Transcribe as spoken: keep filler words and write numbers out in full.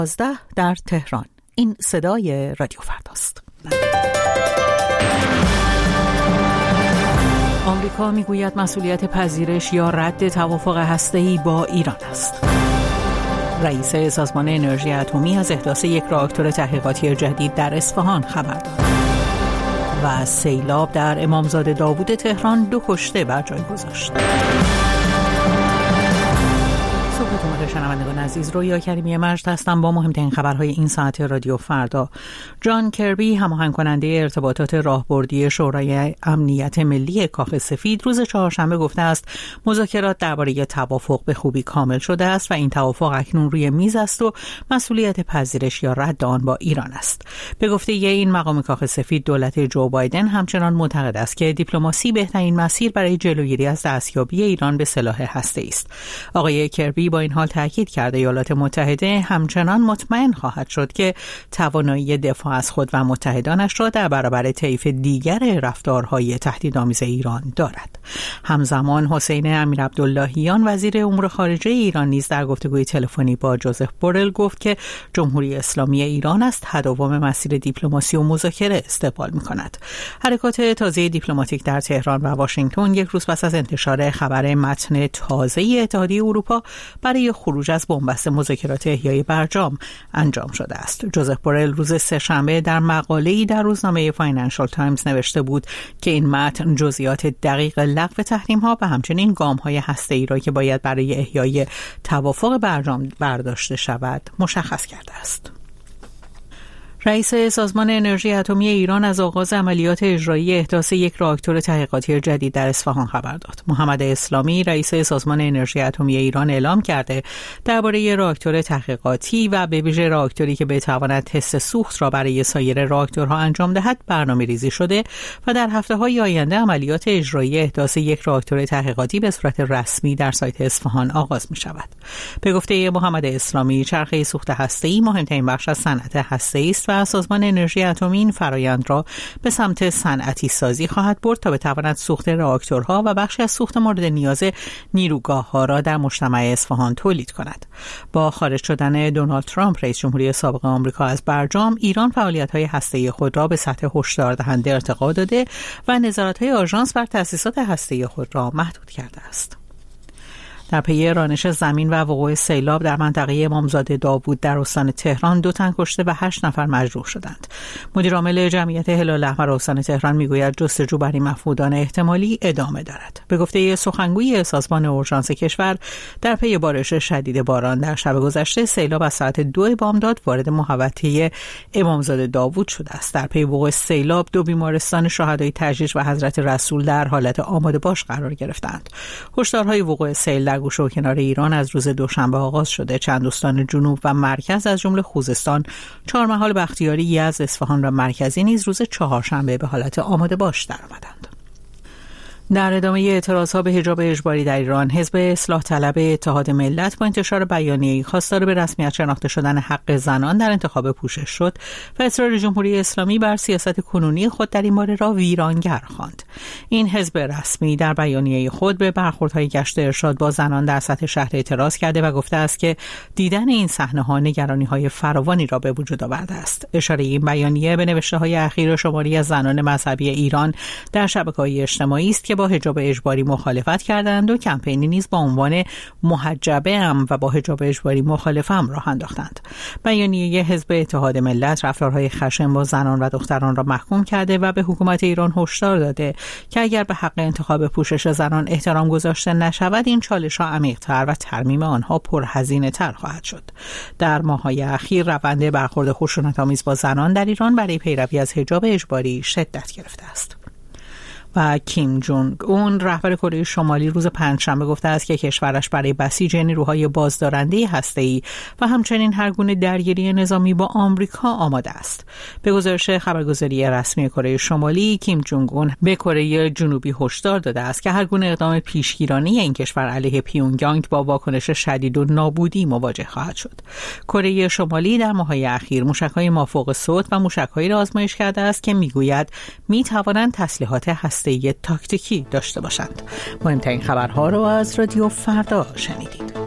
در تهران. این صدای رادیو فرداست. آمریکا میگوید مسئولیت پذیرش یا رد توافق هسته‌ای با ایران است. رئیس سازمان انرژی اتمی از احداث یک راکتور تحقیقاتی جدید در اصفهان خبر داد. و سیلاب در امامزاده داوود تهران دو کشته بر جای گذاشت. صبحتون شنوندگان عزیز، رویا کریمی مجد هستم با مهمترین خبرهای این ساعت رادیو فردا. جان کربی، هماهنگ کننده ارتباطات راهبردی شورای امنیت ملی کاخ سفید، روز چهارشنبه گفته است مذاکرات درباره توافق به خوبی کامل شده است و این توافق اکنون روی میز است و مسئولیت پذیرش یا رد آن با ایران است. به گفته این مقام کاخ سفید، دولت جو بایدن همچنان معتقد است که دیپلماسی بهترین مسیر برای جلوگیری از دستیابی ایران به سلاح هسته‌ای است. آقای کربی با این حال تاکید کرده ایالات متحده همچنان مطمئن خواهد شد که توانایی دفاع از خود و متحدانش را در برابر طیف دیگر رفتارهای تهدیدآمیز ایران دارد. همزمان حسین امیرعبداللهیان، وزیر امور خارجه ایران، نیز در گفتگوی تلفنی با جوزف بورل گفت که جمهوری اسلامی ایران از تداوم مسیر دیپلماسی و مذاکره استقبال می‌کند. حرکات تازه دیپلماتیک در تهران و واشنگتن یک روز پس از انتشار خبر متن تازه اتحادیه اروپا برای خروج از بنبست مذاکرات احیای برجام انجام شده است. جوزف بورل روز سه‌شنبه در مقاله‌ای در روزنامه فاینانشال تایمز نوشته بود که این متن جزئیات دقیق لغو تحریم‌ها و همچنین گام‌های هسته‌ای را که باید برای احیای توافق برجام برداشته شود مشخص کرده است. رئیس سازمان انرژی اتمی ایران از آغاز عملیات اجرایی احداث یک راکتور تحقیقاتی جدید در اصفهان خبر داد. محمد اسلامی، رئیس سازمان انرژی اتمی ایران، اعلام کرده درباره راکتور تحقیقاتی و به ویژه راکتوری که بتواند تست سوخت را برای سایر راکتورها انجام دهد برنامه‌ریزی شده و در هفته‌های آینده عملیات اجرایی احداث یک راکتور تحقیقاتی به صورت رسمی در سایت اصفهان آغاز می‌شود. به گفته محمد اسلامی، چرخه سوخت هسته‌ای مهمترین بخش از صنعت هسته‌ای است و سازمان انرژی اتمی این فرایند را به سمت صنعتی سازی خواهد برد تا بتواند سوخت راکتورها و بخشی از سوخت مورد نیاز نیروگاه‌ها را در مجتمع اصفهان تولید کند. با خارج شدن دونالد ترامپ، رئیس جمهوری سابق آمریکا، از برجام، ایران فعالیت‌های هسته‌ای خود را به سطح هشدار دهنده ارتقا داده و نظارت‌های آژانس بر تأسیسات هسته‌ای خود را محدود کرده است. در پی رانش زمین و وقوع سیلاب در منطقه امامزاده داوود در استان تهران، دو تن کشته و هشت نفر مجروح شدند. مدیر عامل جمعیت هلال احمر استان تهران میگوید جستجو برای مفقودان احتمالی ادامه دارد. به گفته سخنگوی سازمان اورژانس کشور، در پی بارش شدید باران در شب گذشته، سیلاب از ساعت دو بامداد وارد محوطه امامزاده داوود شده است. در پی وقوع سیلاب، دو بیمارستان شهدای تجریش و حضرت رسول در حالت آماده باش قرار گرفتند. هشدارهای وقوع سیل در گوشه و کنار ایران از روز دوشنبه آغاز شده. چند استان جنوب و مرکز از جمله خوزستان، چهارمحال، بختیاری، یزد، اصفهان و مرکزی نیز روز چهارشنبه به حالت آماده باش درآمدند. در ادامه اعتراضها به حجاب اجباری در ایران، حزب اصلاح طلب اتحاد ملت با انتشار بیانیه‌ای خواستار به رسمیت شناخته شدن حق زنان در انتخاب پوشش شد و اصرار جمهوری اسلامی بر سیاست کنونی خود در این باره را ویرانگر خواند. این حزب رسمی در بیانیه خود به برخوردهای گشت ارشاد با زنان در سطح شهر اعتراض کرده و گفته است که دیدن این صحنه‌ها نگرانی‌های فراوانی را به وجود آورده است. اشاره این بیانیه به نوشته‌های اخیر شماری از زنان مذهبی ایران در شبکه‌های اجتماعی است که با حجاب اجباری مخالفت کردند و کمپینی نیز با عنوان محجبه ام و با حجاب اجباری مخالفم راه انداختند. بیانیه حزب اتحاد ملت رفتارهای خشن با زنان و دختران را محکوم کرده و به حکومت ایران هشدار داده که اگر به حق انتخاب پوشش زنان احترام گذاشته نشود، این چالش‌ها عمیق‌تر و ترمیم آنها پرهزینه‌تر خواهد شد. در ماه‌های اخیر روند برخورد خشونت‌آمیز با زنان در ایران برای پیروی از حجاب اجباری شدت گرفته است. و کیم جونگ اون، رهبر کره شمالی، روز پنجشنبه گفته است که کشورش برای بسیج نیروهای بازدارنده هسته‌ای و همچنین هر گونه درگیری نظامی با آمریکا آماده است. به گزارش خبرگزاری رسمی کره شمالی، کیم جونگ اون به کره جنوبی هشدار داده است که هر گونه اقدام پیشگیرانه این کشور علیه پیونگیانگ با واکنش شدید و نابودی مواجه خواهد شد. کره شمالی در ماه‌های اخیر موشک‌های مافوق صوت و موشک‌هایی را آزمایش کرده است که می‌گوید می‌توانند تسلیحات هسته‌ای تاکتیکی داشته باشند. مهمترین خبرها را از رادیو فردا شنیدید.